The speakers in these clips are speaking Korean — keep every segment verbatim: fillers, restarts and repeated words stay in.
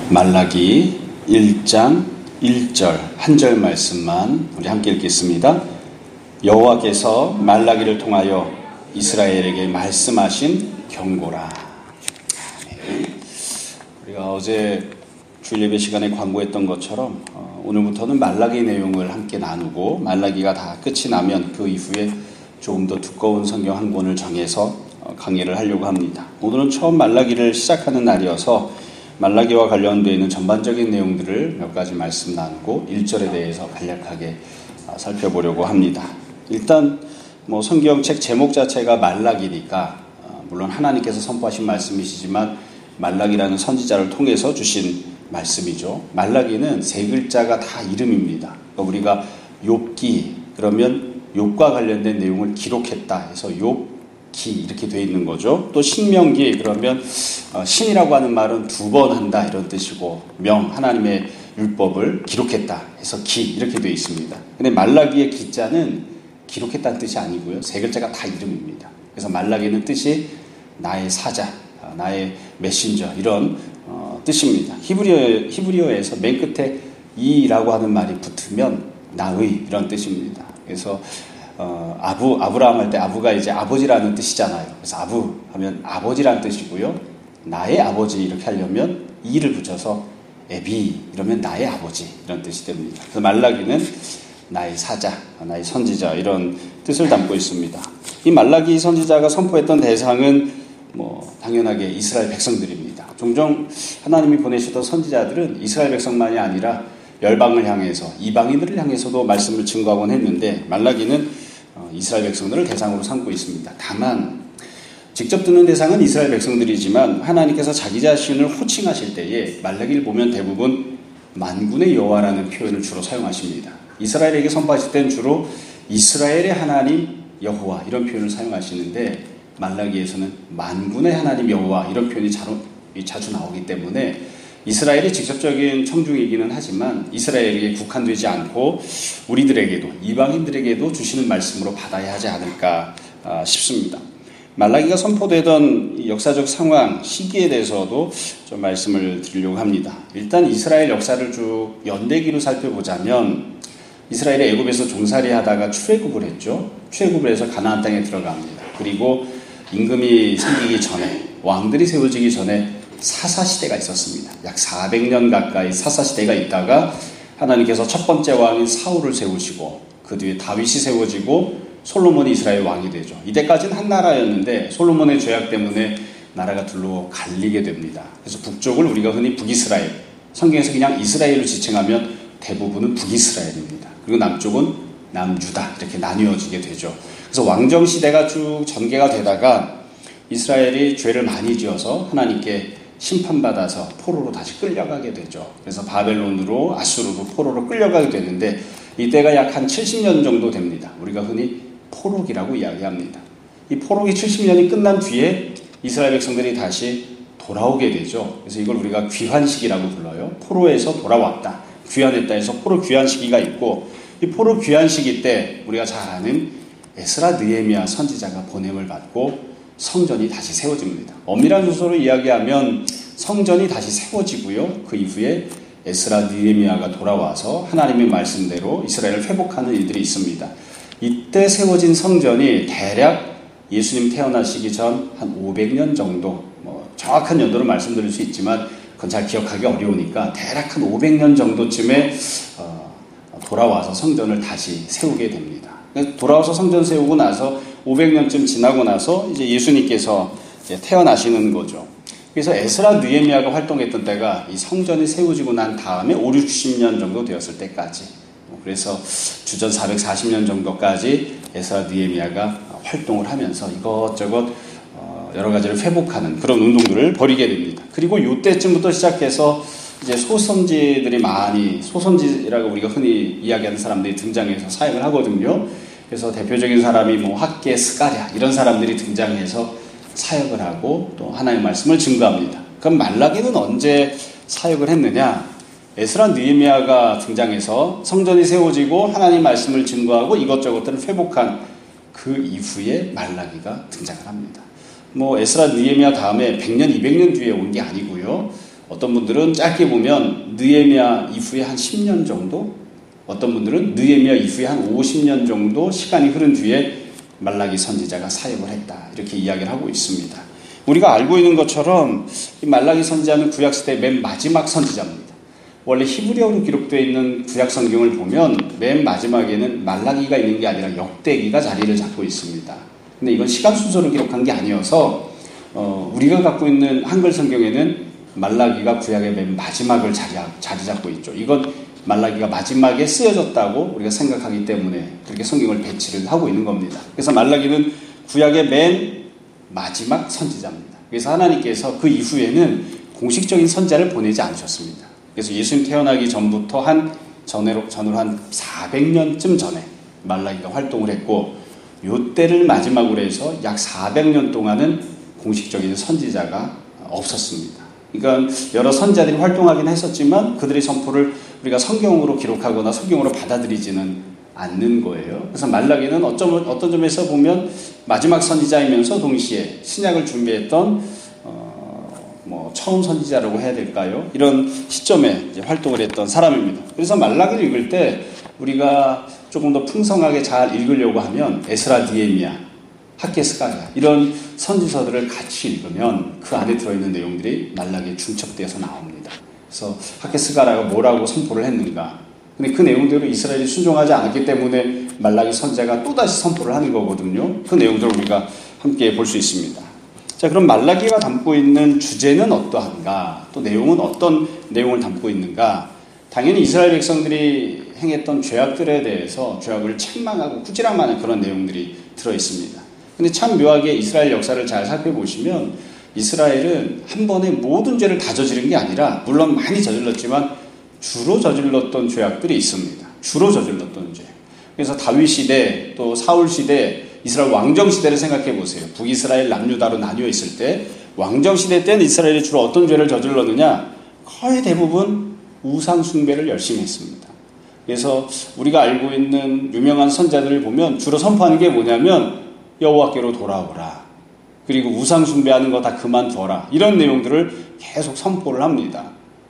말라기 일 장 일 절 한 절 말씀만 우리 함께 읽겠습니다. 여호와께서 말라기를 통하여 이스라엘에게 말씀하신 경고라. 우리가 어제 주일 예배 시간에 광고했던 것처럼 어, 오늘부터는 말라기 내용을 함께 나누고 말라기가 다 끝이 나면 그 이후에 조금 더 두꺼운 성경 한 권을 정해서 어, 강의를 하려고 합니다. 오늘은 처음 말라기를 시작하는 날이어서 말라기와 관련되어 있는 전반적인 내용들을 몇 가지 말씀 나누고 일 절에 대해서 간략하게 살펴보려고 합니다. 일단 뭐 성경책 제목 자체가 말라기니까 물론 하나님께서 선포하신 말씀이시지만 말라기라는 선지자를 통해서 주신 말씀이죠. 말라기는 세 글자가 다 이름입니다. 그러니까 우리가 욥기 그러면 욥과 관련된 내용을 기록했다 해서 욥 기 이렇게 되어 있는 거죠. 또 신명기 그러면 어, 신이라고 하는 말은 두 번 한다 이런 뜻이고 명 하나님의 율법을 기록했다 해서 기 이렇게 되어 있습니다. 근데 말라기의 기자는 기록했다는 뜻이 아니고요. 세 글자가 다 이름입니다. 그래서 말라기는 뜻이 나의 사자, 나의 메신저 이런 어, 뜻입니다. 히브리어, 히브리어에서 맨 끝에 이라고 하는 말이 붙으면 나의 이런 뜻입니다. 그래서 어, 아부, 아브라함 할 때 아부가 이제 아버지라는 뜻이잖아요. 그래서 아부 하면 아버지라는 뜻이고요. 나의 아버지 이렇게 하려면 이를 붙여서 에비 이러면 나의 아버지 이런 뜻이 됩니다. 그래서 말라기는 나의 사자, 나의 선지자 이런 뜻을 담고 있습니다. 이 말라기 선지자가 선포했던 대상은 뭐 당연하게 이스라엘 백성들입니다. 종종 하나님이 보내시던 선지자들은 이스라엘 백성만이 아니라 열방을 향해서 이방인들을 향해서도 말씀을 증거하곤 했는데 말라기는 이스라엘 백성들을 대상으로 삼고 있습니다. 다만 직접 듣는 대상은 이스라엘 백성들이지만 하나님께서 자기 자신을 호칭하실 때에 말라기를 보면 대부분 만군의 여호와라는 표현을 주로 사용하십니다. 이스라엘에게 선포하실 때는 주로 이스라엘의 하나님 여호와 이런 표현을 사용하시는데 말라기에서는 만군의 하나님 여호와 이런 표현이 자주 나오기 때문에 이스라엘이 직접적인 청중이기는 하지만 이스라엘에게 국한되지 않고 우리들에게도 이방인들에게도 주시는 말씀으로 받아야 하지 않을까 싶습니다. 말라기가 선포되던 역사적 상황, 시기에 대해서도 좀 말씀을 드리려고 합니다. 일단 이스라엘 역사를 쭉 연대기로 살펴보자면 이스라엘이 애굽에서 종살이 하다가 출애굽을 했죠. 출애굽을 해서 가나안 땅에 들어갑니다. 그리고 임금이 생기기 전에 왕들이 세워지기 전에 사사시대가 있었습니다. 약 사백 년 가까이 사사시대가 있다가 하나님께서 첫 번째 왕인 사울을 세우시고 그 뒤에 다윗이 세워지고 솔로몬이 이스라엘 왕이 되죠. 이때까지는 한 나라였는데 솔로몬의 죄악 때문에 나라가 둘로 갈리게 됩니다. 그래서 북쪽을 우리가 흔히 북이스라엘, 성경에서 그냥 이스라엘로 지칭하면 대부분은 북이스라엘입니다. 그리고 남쪽은 남유다 이렇게 나뉘어지게 되죠. 그래서 왕정시대가 쭉 전개가 되다가 이스라엘이 죄를 많이 지어서 하나님께 심판받아서 포로로 다시 끌려가게 되죠. 그래서 바벨론으로 아수르로 포로로 끌려가게 되는데 이때가 약 한 칠십 년 정도 됩니다. 우리가 흔히 포로기라고 이야기합니다. 이 포로기 칠십 년이 끝난 뒤에 이스라엘 백성들이 다시 돌아오게 되죠. 그래서 이걸 우리가 귀환시기라고 불러요. 포로에서 돌아왔다. 귀환했다 해서 포로 귀환시기가 있고 이 포로 귀환시기 때 우리가 잘 아는 에스라 느헤미야 선지자가 보냄을 받고 성전이 다시 세워집니다. 엄밀한 순서로 이야기하면 성전이 다시 세워지고요. 그 이후에 에스라 느헤미야가 돌아와서 하나님의 말씀대로 이스라엘을 회복하는 일들이 있습니다. 이때 세워진 성전이 대략 예수님 태어나시기 전 한 오백 년 정도, 뭐 정확한 연도를 말씀드릴 수 있지만 그건 잘 기억하기 어려우니까 대략 한 오백 년 정도쯤에 어, 돌아와서 성전을 다시 세우게 됩니다. 돌아와서 성전 세우고 나서 오백 년쯤 지나고 나서 이제 예수님께서 이제 태어나시는 거죠. 그래서 에스라 느헤미야가 활동했던 때가 이 성전이 세워지고 난 다음에 오륙십 년 정도 되었을 때까지. 그래서 주전 사백사십 년 정도까지 에스라 느헤미야가 활동을 하면서 이것저것 여러 가지를 회복하는 그런 운동들을 벌이게 됩니다. 그리고 이때쯤부터 시작해서 이제 소선지들이 많이, 소선지라고 우리가 흔히 이야기하는 사람들이 등장해서 사역을 하거든요. 그래서 대표적인 사람이 뭐 학계, 스가랴 이런 사람들이 등장해서 사역을 하고 또 하나님의 말씀을 증거합니다. 그럼 말라기는 언제 사역을 했느냐? 에스라 느헤미야가 등장해서 성전이 세워지고 하나님의 말씀을 증거하고 이것저것들을 회복한 그 이후에 말라기가 등장을 합니다. 뭐 에스라 느헤미야 다음에 백 년, 이백 년 뒤에 온 게 아니고요. 어떤 분들은 짧게 보면 느헤미야 이후에 한 십 년 정도, 어떤 분들은 느헤미야 이후에 한 오십 년 정도 시간이 흐른 뒤에 말라기 선지자가 사역을 했다, 이렇게 이야기를 하고 있습니다. 우리가 알고 있는 것처럼 이 말라기 선지자는 구약시대의 맨 마지막 선지자입니다. 원래 히브리어로 기록되어 있는 구약 성경을 보면 맨 마지막에는 말라기가 있는 게 아니라 역대기가 자리를 잡고 있습니다. 근데 이건 시간 순서로 기록한 게 아니어서 어, 우리가 갖고 있는 한글 성경에는 말라기가 구약의 맨 마지막을 자리, 자리 잡고 있죠. 이건 말라기가 마지막에 쓰여졌다고 우리가 생각하기 때문에 그렇게 성경을 배치를 하고 있는 겁니다. 그래서 말라기는 구약의 맨 마지막 선지자입니다. 그래서 하나님께서 그 이후에는 공식적인 선지자를 보내지 않으셨습니다. 그래서 예수님 태어나기 전부터 한 전으로, 전으로 한 사백 년쯤 전에 말라기가 활동을 했고, 요 때를 마지막으로 해서 약 사백 년 동안은 공식적인 선지자가 없었습니다. 그러니까 여러 선지자들이 활동하긴 했었지만 그들의 선포를 우리가 성경으로 기록하거나 성경으로 받아들이지는 않는 거예요. 그래서 말라기는 어쩜, 어떤 점에서 보면 마지막 선지자이면서 동시에 신약을 준비했던 어, 뭐 처음 선지자라고 해야 될까요? 이런 시점에 이제 활동을 했던 사람입니다. 그래서 말라기를 읽을 때 우리가 조금 더 풍성하게 잘 읽으려고 하면 에스라, 느헤미야, 학개, 스가랴 이런 선지서들을 같이 읽으면 그 안에 들어있는 내용들이 말라기에 중첩되어서 나옵니다. 그래서 학개, 스가랴가 뭐라고 선포를 했는가, 근데 그 내용대로 이스라엘이 순종하지 않았기 때문에 말라기 선지자가 또다시 선포를 하는 거거든요. 그 내용들을 우리가 함께 볼 수 있습니다. 자, 그럼 말라기가 담고 있는 주제는 어떠한가, 또 내용은 어떤 내용을 담고 있는가. 당연히 이스라엘 백성들이 행했던 죄악들에 대해서 죄악을 책망하고 꾸지람하는 그런 내용들이 들어있습니다. 근데 참 묘하게 이스라엘 역사를 잘 살펴보시면 이스라엘은 한 번에 모든 죄를 다 저지른 게 아니라, 물론 많이 저질렀지만 주로 저질렀던 죄악들이 있습니다. 주로 저질렀던 죄. 그래서 다윗 시대, 또 사울 시대, 이스라엘 왕정 시대를 생각해 보세요. 북이스라엘 남유다로 나뉘어 있을 때 왕정 시대 때는 이스라엘이 주로 어떤 죄를 저질렀느냐? 거의 대부분 우상 숭배를 열심히 했습니다. 그래서 우리가 알고 있는 유명한 선자들을 보면 주로 선포하는 게 뭐냐면 여호와께로 돌아오라, 그리고 우상 숭배하는 거 다 그만둬라, 이런 내용들을 계속 선포를 합니다.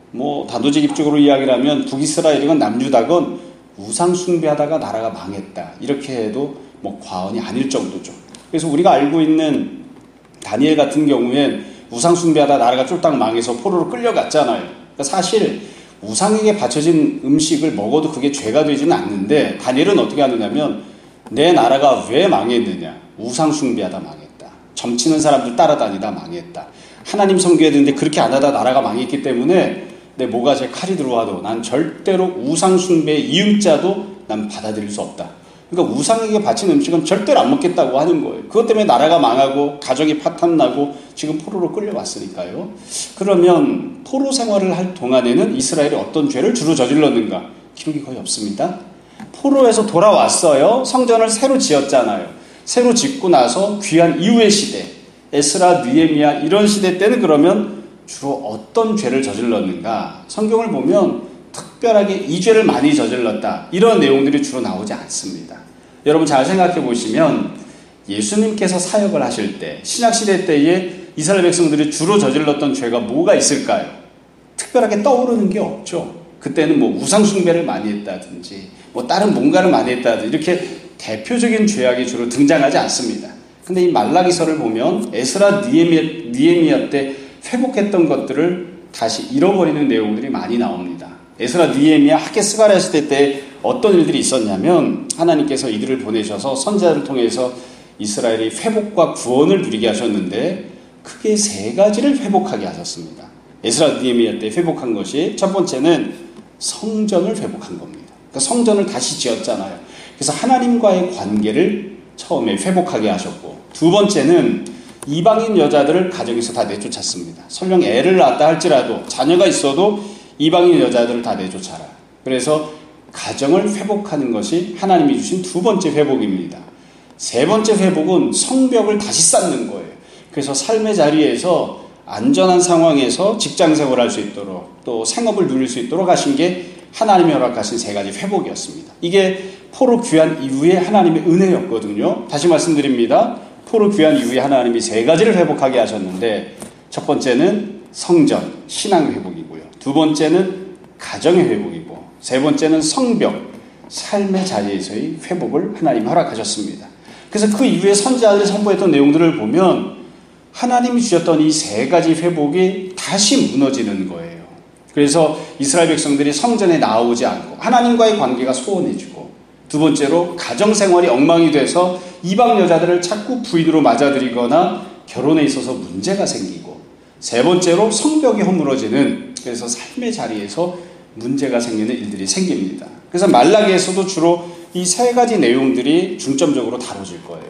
뭐 단도직입적으로 이야기를 하면 북이스라엘이건 남유다건 우상 숭배하다가 나라가 망했다, 이렇게 해도 뭐 과언이 아닐 정도죠. 그래서 우리가 알고 있는 다니엘 같은 경우엔 우상 숭배하다 나라가 쫄딱 망해서 포로로 끌려갔잖아요. 그러니까 사실 우상에게 바쳐진 음식을 먹어도 그게 죄가 되지는 않는데, 다니엘은 어떻게 하느냐면 내 나라가 왜 망했느냐, 우상 숭배하다 망했다, 점치는 사람들 따라다니다 망했다, 하나님 섬겨야 되는데 그렇게 안 하다 나라가 망했기 때문에 내 모가지에 칼이 들어와도 난 절대로 우상 숭배의 이음자도 난 받아들일 수 없다. 그러니까 우상에게 바친 음식은 절대로 안 먹겠다고 하는 거예요. 그것 때문에 나라가 망하고 가정이 파탄나고 지금 포로로 끌려왔으니까요. 그러면 포로 생활을 할 동안에는 이스라엘이 어떤 죄를 주로 저질렀는가? 기록이 거의 없습니다. 포로에서 돌아왔어요. 성전을 새로 지었잖아요. 새로 짓고 나서 귀한 이후의 시대, 에스라, 느헤미야 이런 시대 때는 그러면 주로 어떤 죄를 저질렀는가? 성경을 보면 특별하게 이 죄를 많이 저질렀다, 이런 내용들이 주로 나오지 않습니다. 여러분 잘 생각해 보시면 예수님께서 사역을 하실 때 신약시대 때에 이스라엘 백성들이 주로 저질렀던 죄가 뭐가 있을까요? 특별하게 떠오르는 게 없죠. 그때는 뭐 우상숭배를 많이 했다든지 뭐 다른 뭔가를 많이 했다든지 이렇게 대표적인 죄악이 주로 등장하지 않습니다. 근데 이 말라기서를 보면 에스라, 느헤미야, 느헤미야 때 회복했던 것들을 다시 잃어버리는 내용들이 많이 나옵니다. 에스라, 느헤미야, 학개, 스가랴 시대 때 어떤 일들이 있었냐면 하나님께서 이들을 보내셔서 선지자를 통해서 이스라엘이 회복과 구원을 누리게 하셨는데 크게 세 가지를 회복하게 하셨습니다. 에스라, 느헤미야 때 회복한 것이, 첫 번째는 성전을 회복한 겁니다. 그러니까 성전을 다시 지었잖아요. 그래서 하나님과의 관계를 처음에 회복하게 하셨고, 두 번째는 이방인 여자들을 가정에서 다 내쫓았습니다. 설령 애를 낳았다 할지라도 자녀가 있어도 이방인 여자들을 다 내쫓아라. 그래서 가정을 회복하는 것이 하나님이 주신 두 번째 회복입니다. 세 번째 회복은 성벽을 다시 쌓는 거예요. 그래서 삶의 자리에서 안전한 상황에서 직장 생활을 할 수 있도록 또 생업을 누릴 수 있도록 하신 게 하나님이 허락하신 세 가지 회복이었습니다. 이게 포로 귀환 이후에 하나님의 은혜였거든요. 다시 말씀드립니다. 포로 귀환 이후에 하나님이 세 가지를 회복하게 하셨는데, 첫 번째는 성전, 신앙 회복이고요. 두 번째는 가정의 회복이고, 세 번째는 성벽, 삶의 자리에서의 회복을 하나님이 허락하셨습니다. 그래서 그 이후에 선지자들이 선포했던 내용들을 보면 하나님이 주셨던 이 세 가지 회복이 다시 무너지는 거예요. 그래서 이스라엘 백성들이 성전에 나오지 않고 하나님과의 관계가 소원해지고, 두 번째로 가정생활이 엉망이 돼서 이방 여자들을 자꾸 부인으로 맞아들이거나 결혼에 있어서 문제가 생기고, 세 번째로 성벽이 허물어지는, 그래서 삶의 자리에서 문제가 생기는 일들이 생깁니다. 그래서 말라기에서도 주로 이 세 가지 내용들이 중점적으로 다뤄질 거예요.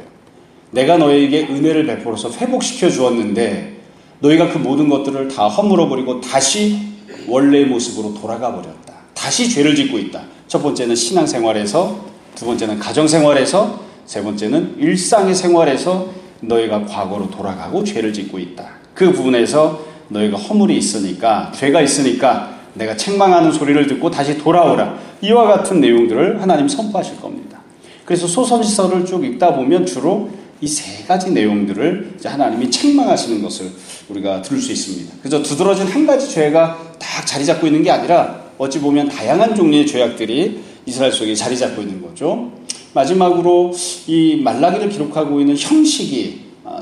내가 너에게 은혜를 베풀어서 회복시켜 주었는데 너희가 그 모든 것들을 다 허물어버리고 다시 원래의 모습으로 돌아가 버렸다. 다시 죄를 짓고 있다. 첫 번째는 신앙생활에서, 두 번째는 가정생활에서, 세 번째는 일상의 생활에서 너희가 과거로 돌아가고 죄를 짓고 있다. 그 부분에서 너희가 허물이 있으니까, 죄가 있으니까 내가 책망하는 소리를 듣고 다시 돌아오라. 이와 같은 내용들을 하나님 선포하실 겁니다. 그래서 소선지서를 쭉 읽다 보면 주로 이 세 가지 내용들을 이제 하나님이 책망하시는 것을 우리가 들을 수 있습니다. 그래서 두드러진 한 가지 죄가 딱 자리 잡고 있는 게 아니라 어찌 보면 다양한 종류의 죄악들이 이스라엘 속에 자리 잡고 있는 거죠. 마지막으로 이 말라기를 기록하고 있는 형식이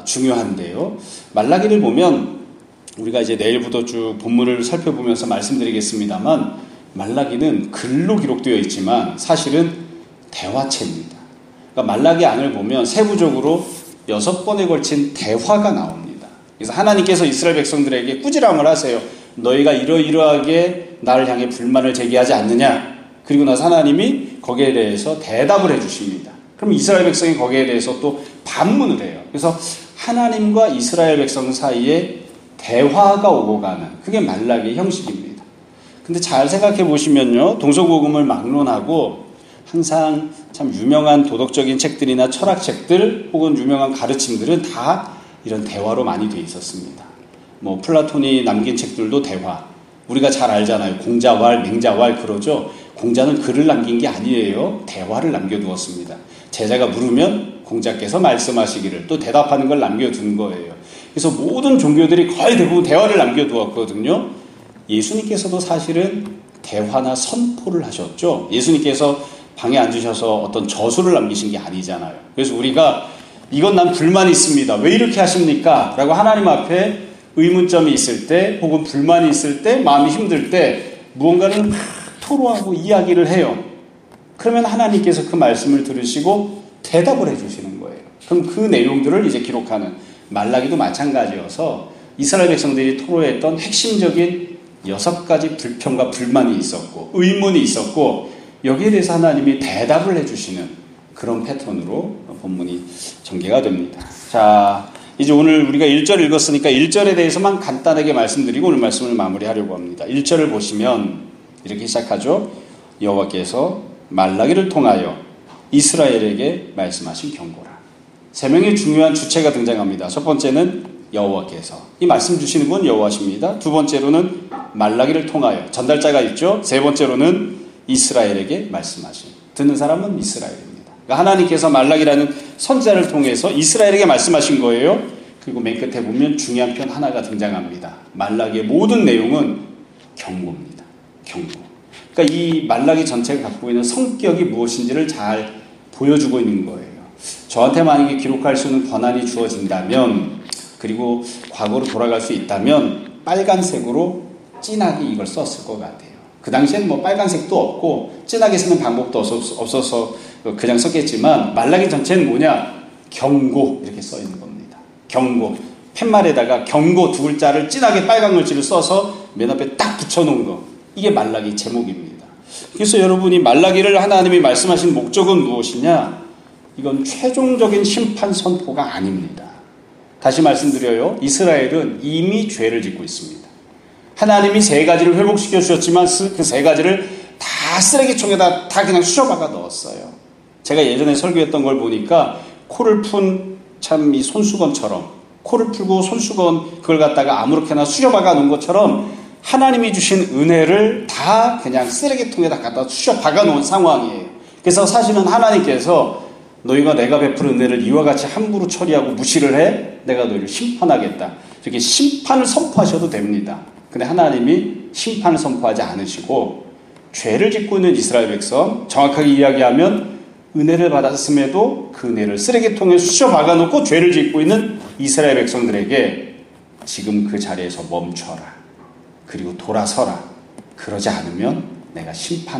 중요한데요. 말라기를 보면 우리가 이제 내일부터 쭉 본문을 살펴보면서 말씀드리겠습니다만, 말라기는 글로 기록되어 있지만 사실은 대화체입니다. 그러니까 말라기 안을 보면 세부적으로 여섯 번에 걸친 대화가 나옵니다. 그래서 하나님께서 이스라엘 백성들에게 꾸지람을 하세요. 너희가 이러이러하게 나를 향해 불만을 제기하지 않느냐. 그리고 나서 하나님이 거기에 대해서 대답을 해주십니다. 그럼 이스라엘 백성이 거기에 대해서 또 반문을 해요. 그래서 하나님과 이스라엘 백성 사이에 대화가 오고 가는, 그게 말라기의 형식입니다. 근데 잘 생각해 보시면요, 동서고금을 막론하고 항상 참 유명한 도덕적인 책들이나 철학책들 혹은 유명한 가르침들은 다 이런 대화로 많이 돼 있었습니다. 뭐 플라톤이 남긴 책들도 대화, 우리가 잘 알잖아요. 공자왈, 맹자왈 그러죠. 공자는 글을 남긴 게 아니에요. 대화를 남겨두었습니다. 제자가 물으면 공자께서 말씀하시기를, 또 대답하는 걸 남겨둔 거예요. 그래서 모든 종교들이 거의 대부분 대화를 남겨두었거든요. 예수님께서도 사실은 대화나 선포를 하셨죠. 예수님께서 방에 앉으셔서 어떤 저수를 남기신 게 아니잖아요. 그래서 우리가 이건 난 불만이 있습니다. 왜 이렇게 하십니까? 라고 하나님 앞에 의문점이 있을 때, 혹은 불만이 있을 때, 마음이 힘들 때 무언가를 막 토로하고 이야기를 해요. 그러면 하나님께서 그 말씀을 들으시고 대답을 해주시는 거예요. 그럼 그 내용들을 이제 기록하는, 말라기도 마찬가지여서 이스라엘 백성들이 토로했던 핵심적인 여섯 가지 불평과 불만이 있었고, 의문이 있었고, 여기에 대해서 하나님이 대답을 해주시는 그런 패턴으로 본문이 전개가 됩니다. 자, 이제 오늘 우리가 일 절 읽었으니까 일 절에 대해서만 간단하게 말씀드리고 오늘 말씀을 마무리하려고 합니다. 일 절을 보시면 이렇게 시작하죠. 여호와께서 말라기를 통하여 이스라엘에게 말씀하신 경고라. 세 명의 중요한 주체가 등장합니다. 첫 번째는 여호와께서, 이 말씀 주시는 분 여호와십니다. 두 번째로는 말라기를 통하여, 전달자가 있죠. 세 번째로는 이스라엘에게 말씀하신, 듣는 사람은 이스라엘입니다. 그러니까 하나님께서 말라기라는 선지자를 통해서 이스라엘에게 말씀하신 거예요. 그리고 맨 끝에 보면 중요한 편 하나가 등장합니다. 말라기의 모든 내용은 경고입니다. 경고. 그러니까 이 말라기 전체가 갖고 있는 성격이 무엇인지를 잘 보여주고 있는 거예요. 저한테 만약에 기록할 수 있는 권한이 주어진다면, 그리고 과거로 돌아갈 수 있다면 빨간색으로 진하게 이걸 썼을 것 같아요. 그 당시에는 뭐 빨간색도 없고 진하게 쓰는 방법도 없어서 그냥 썼겠지만, 말라기 전체는 뭐냐? 경고, 이렇게 써 있는 겁니다. 경고. 팻말에다가 경고 두 글자를 진하게 빨간 글씨를 써서 맨 앞에 딱 붙여놓은 거, 이게 말라기 제목입니다. 그래서 여러분이 말라기를 하나님이 말씀하신 목적은 무엇이냐? 이건 최종적인 심판 선포가 아닙니다. 다시 말씀드려요. 이스라엘은 이미 죄를 짓고 있습니다. 하나님이 세 가지를 회복시켜 주셨지만 그 세 가지를 다 쓰레기통에다 다 그냥 쑤셔박아 넣었어요. 제가 예전에 설교했던 걸 보니까 코를 푼 참 이 손수건처럼, 코를 풀고 손수건 그걸 갖다가 아무렇게나 쑤셔박아 놓은 것처럼 하나님이 주신 은혜를 다 그냥 쓰레기통에다 갖다 쑤셔박아 놓은 상황이에요. 그래서 사실은 하나님께서 너희가 내가 베푸는 은혜를 이와 같이 함부로 처리하고 무시를 해? 내가 너희를 심판하겠다. 이렇게 심판을 선포하셔도 됩니다. 근데 하나님이 심판을 선포하지 않으시고 죄를 짓고 있는 이스라엘 백성, 정확하게 이야기하면 은혜를 받았음에도 그 은혜를 쓰레기통에 쑤셔 박아놓고 죄를 짓고 있는 이스라엘 백성들에게 지금 그 자리에서 멈춰라. 그리고 돌아서라. 그러지 않으면 내가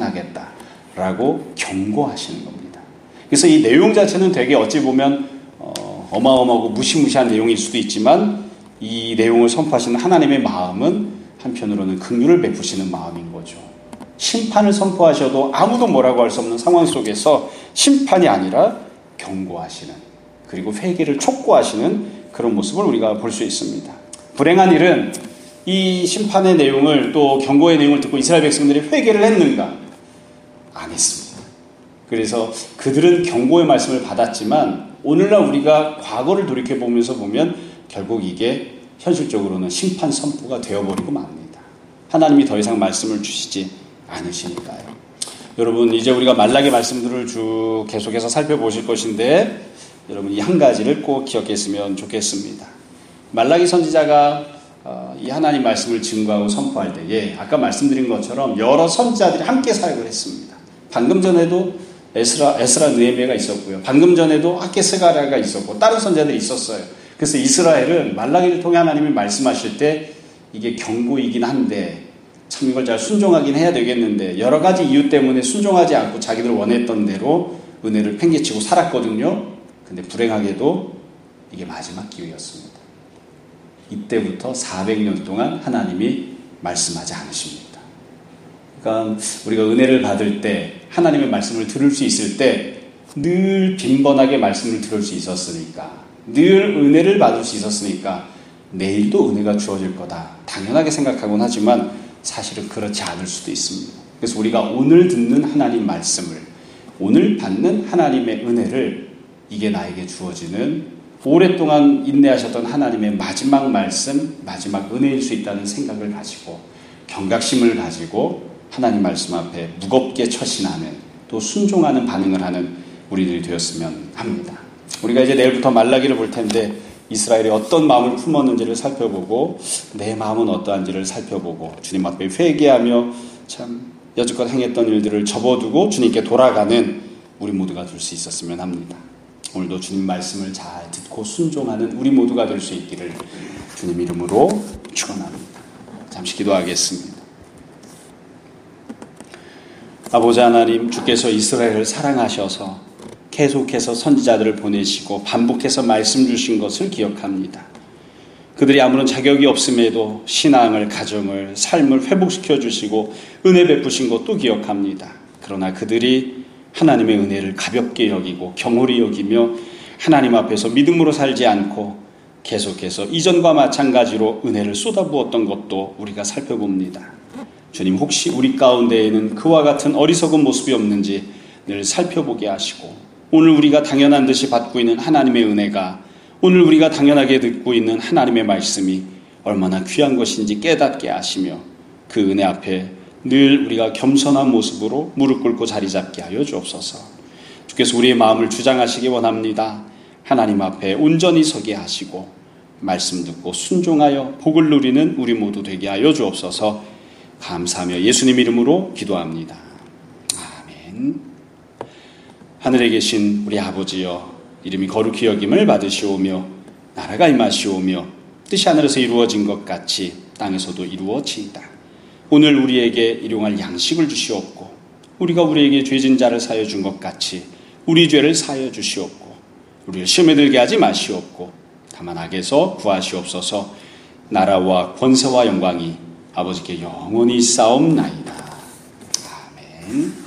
심판하겠다라고 경고하시는 겁니다. 그래서 이 내용 자체는 되게 어찌 보면 어, 어마어마하고 무시무시한 내용일 수도 있지만 이 내용을 선포하시는 하나님의 마음은 한편으로는 긍휼을 베푸시는 마음인 거죠. 심판을 선포하셔도 아무도 뭐라고 할 수 없는 상황 속에서 심판이 아니라 경고하시는, 그리고 회개를 촉구하시는 그런 모습을 우리가 볼 수 있습니다. 불행한 일은 이 심판의 내용을 또 경고의 내용을 듣고 이스라엘 백성들이 회개를 했는가? 안 했습니다. 그래서 그들은 경고의 말씀을 받았지만 오늘날 우리가 과거를 돌이켜보면서 보면 결국 이게 현실적으로는 심판 선포가 되어버리고 맙니다. 하나님이 더 이상 말씀을 주시지 않으시니까요. 여러분, 이제 우리가 말라기 말씀들을 쭉 계속해서 살펴보실 것인데 여러분 이 한 가지를 꼭 기억했으면 좋겠습니다. 말라기 선지자가 이 하나님 말씀을 증거하고 선포할 때에 아까 말씀드린 것처럼 여러 선지자들이 함께 사역을 했습니다. 방금 전에도 에스라, 에스라 느헤미야가 있었고요. 방금 전에도 학개스가랴가 있었고 다른 선지자들이 있었어요. 그래서 이스라엘은 말라기를 통해 하나님이 말씀하실 때 이게 경고이긴 한데 참 이걸 잘 순종하긴 해야 되겠는데 여러 가지 이유 때문에 순종하지 않고 자기들 원했던 대로 은혜를 팽개치고 살았거든요. 근데 불행하게도 이게 마지막 기회였습니다. 이때부터 사백 년 동안 하나님이 말씀하지 않으십니다. 그러니까 우리가 은혜를 받을 때 하나님의 말씀을 들을 수 있을 때 늘 빈번하게 말씀을 들을 수 있었으니까, 늘 은혜를 받을 수 있었으니까 내일도 은혜가 주어질 거다 당연하게 생각하곤 하지만 사실은 그렇지 않을 수도 있습니다. 그래서 우리가 오늘 듣는 하나님 말씀을, 오늘 받는 하나님의 은혜를 이게 나에게 주어지는 오랫동안 인내하셨던 하나님의 마지막 말씀, 마지막 은혜일 수 있다는 생각을 가지고 경각심을 가지고 하나님 말씀 앞에 무겁게 처신하는, 또 순종하는 반응을 하는 우리들이 되었으면 합니다. 우리가 이제 내일부터 말라기를 볼 텐데 이스라엘이 어떤 마음을 품었는지를 살펴보고 내 마음은 어떠한지를 살펴보고 주님 앞에 회개하며 참 여지껏 행했던 일들을 접어두고 주님께 돌아가는 우리 모두가 될 수 있었으면 합니다. 오늘도 주님 말씀을 잘 듣고 순종하는 우리 모두가 될 수 있기를 주님 이름으로 축원합니다. 잠시 기도하겠습니다. 아버지 하나님, 주께서 이스라엘을 사랑하셔서 계속해서 선지자들을 보내시고 반복해서 말씀 주신 것을 기억합니다. 그들이 아무런 자격이 없음에도 신앙을, 가정을, 삶을 회복시켜 주시고 은혜 베푸신 것도 기억합니다. 그러나 그들이 하나님의 은혜를 가볍게 여기고 경홀히 여기며 하나님 앞에서 믿음으로 살지 않고 계속해서 이전과 마찬가지로 은혜를 쏟아부었던 것도 우리가 살펴봅니다. 주님, 혹시 우리 가운데에는 그와 같은 어리석은 모습이 없는지 늘 살펴보게 하시고 오늘 우리가 당연한 듯이 받고 있는 하나님의 은혜가, 오늘 우리가 당연하게 듣고 있는 하나님의 말씀이 얼마나 귀한 것인지 깨닫게 하시며 그 은혜 앞에 늘 우리가 겸손한 모습으로 무릎 꿇고 자리 잡게 하여 주옵소서. 주께서 우리의 마음을 주장하시기 원합니다. 하나님 앞에 온전히 서게 하시고 말씀 듣고 순종하여 복을 누리는 우리 모두 되게 하여 주옵소서. 감사하며 예수님 이름으로 기도합니다. 아멘. 하늘에 계신 우리 아버지여, 이름이 거룩히 여김을 받으시오며 나라가 임하시오며 뜻이 하늘에서 이루어진 것 같이 땅에서도 이루어지이다. 오늘 우리에게 일용할 양식을 주시옵고 우리가 우리에게 죄진 자를 사하여 준 것 같이 우리 죄를 사하여 주시옵고 우리를 시험에 들게 하지 마시옵고 다만 악에서 구하시옵소서. 나라와 권세와 영광이 아버지께 영원히 쌓옵나이다. 아멘.